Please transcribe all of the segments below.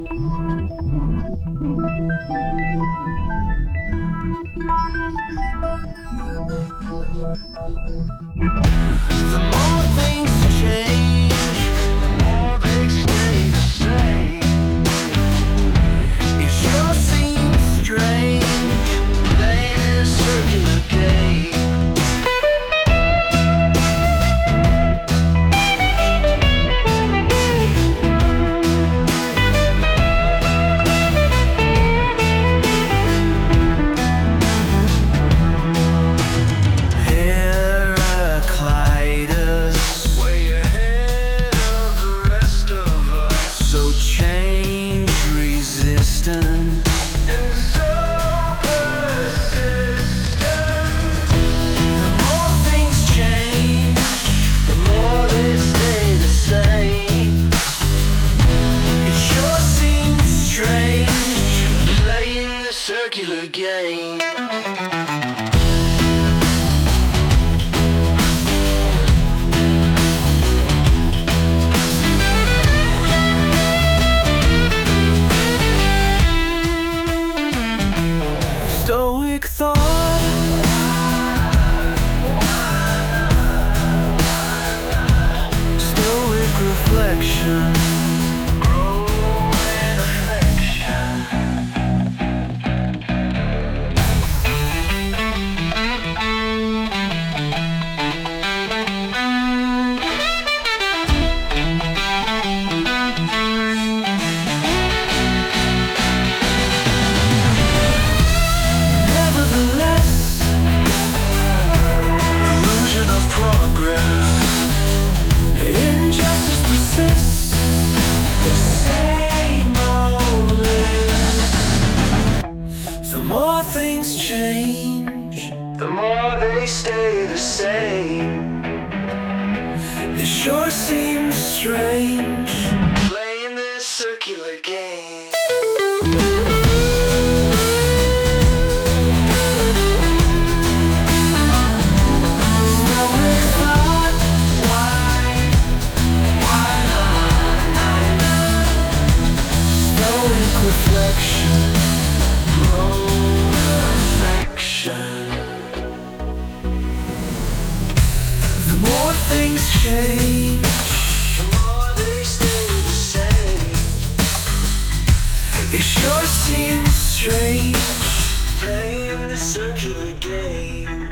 The more things change, the more they stay the same. It sure seems strange, playing a circular game. Circular game. Stoic thought, stoic reflection. Things change, the more they stay the same. It sure seems strange, playing this circular game. Reflection, the more things change, the more they stay the same. It sure seems strange, playing the circular game.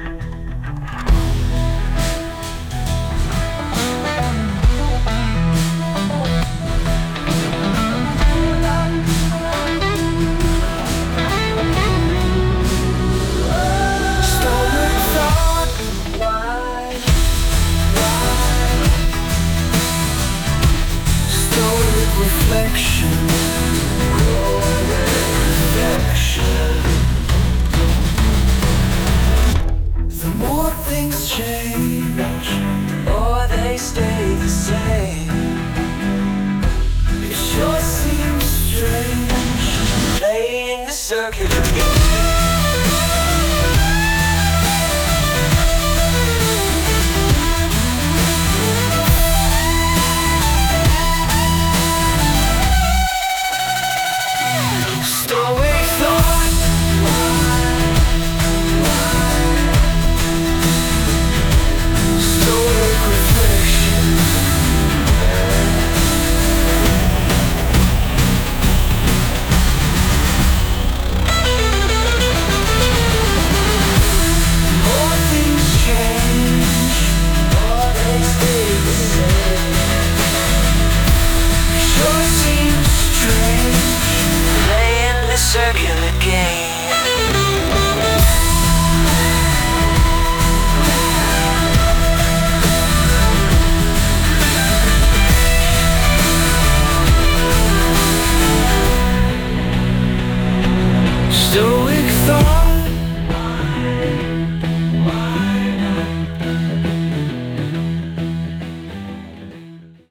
Reflection, the more things change, or they stay the same. It sure seems strange, playing the circular